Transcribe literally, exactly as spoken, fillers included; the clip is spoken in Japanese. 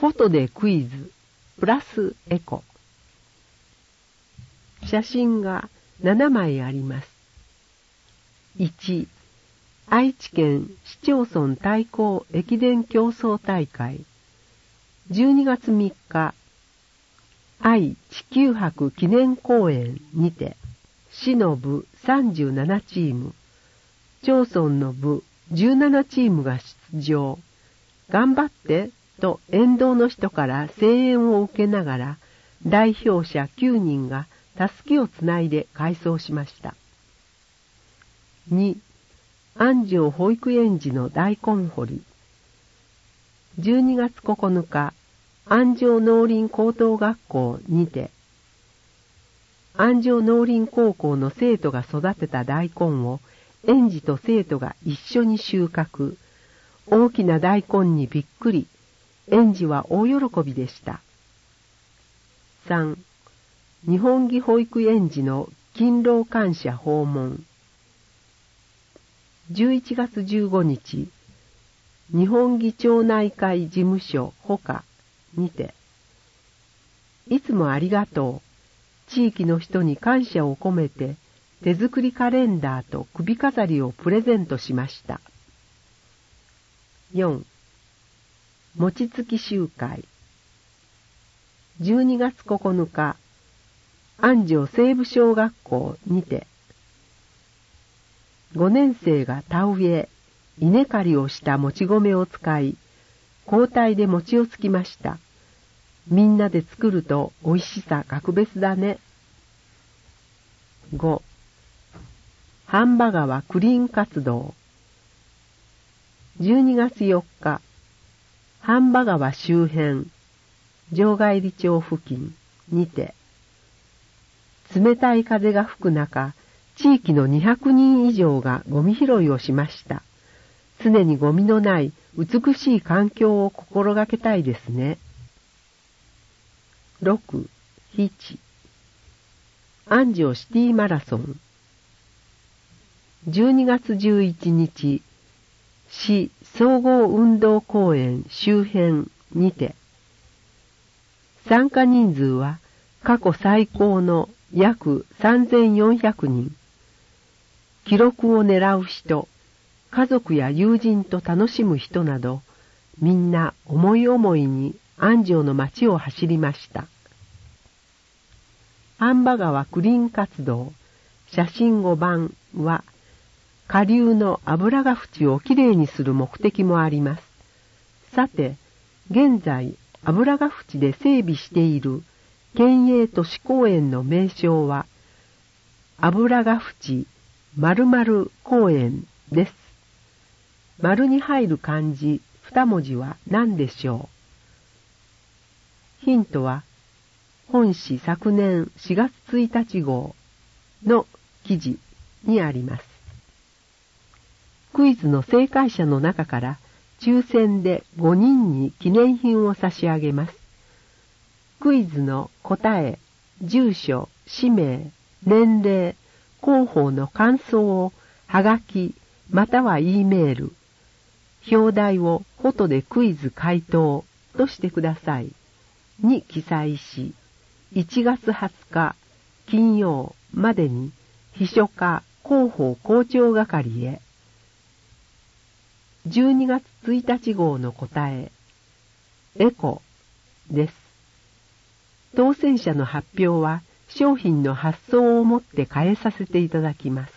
フォトでクイズ、プラスエコ。写真がななまいあります。いち、愛知県市町村対抗駅伝競争大会。じゅうにがつみっか、愛・地球博記念公園にて、市の部さんじゅうななチーム、町村の部じゅうななチームが出場。頑張ってと沿道の人から声援を受けながら、代表者きゅうにんがたすきをつないで快走しました。に、安城保育園児の大根掘り。じゅうにがつここのか、安城農林高等学校にて、安城農林高校の生徒が育てた大根を園児と生徒が一緒に収穫。大きな大根にびっくり。園児は大喜びでした。さん、日本木保育園児の勤労感謝訪問。じゅういちがつじゅうごにち、日本木町内会事務所ほかにて、いつもありがとう。地域の人に感謝を込めて手作りカレンダーと首飾りをプレゼントしました。よん、餅つき集会。じゅうにがつここのか、安城西部小学校にて、ごねんせいが田植え、稲刈りをしたもち米を使い、交代で餅をつきました。みんなで作ると美味しさ格別だね。ご、飯場川クリーン活動。じゅうにがつよっか、飯場川周辺、場外里町付近にて、冷たい風が吹く中、地域のにひゃくにん以上がゴミ拾いをしました。常にゴミのない美しい環境を心がけたいですね。ろく、しち、安城シティマラソン。じゅうにがつじゅういちにち、市総合運動公園周辺にて、参加人数は過去最高の約さんぜんよんひゃくにん。記録を狙う人、家族や友人と楽しむ人など、みんな思い思いに安城の街を走りました。飯場川クリーン活動、写真ごばんは、下流の油が縁をきれいにする目的もあります。さて、現在油が縁で整備している県営都市公園の名称は、油が縁〇〇公園です。丸に入る漢字二文字は何でしょう？ヒントは、本誌昨年しがつついたち号の記事にあります。クイズの正解者の中から抽選でごにんに記念品を差し上げます。クイズの答え、住所、氏名、年齢、広報の感想をはがきまたは E メール、表題をフォトでクイズ回答としてくださいに記載し、いちがつはつか金曜までに秘書課広報校長係へ。じゅうにがつついたち号の答え、エコです。当選者の発表は商品の発送をもって変えさせていただきます。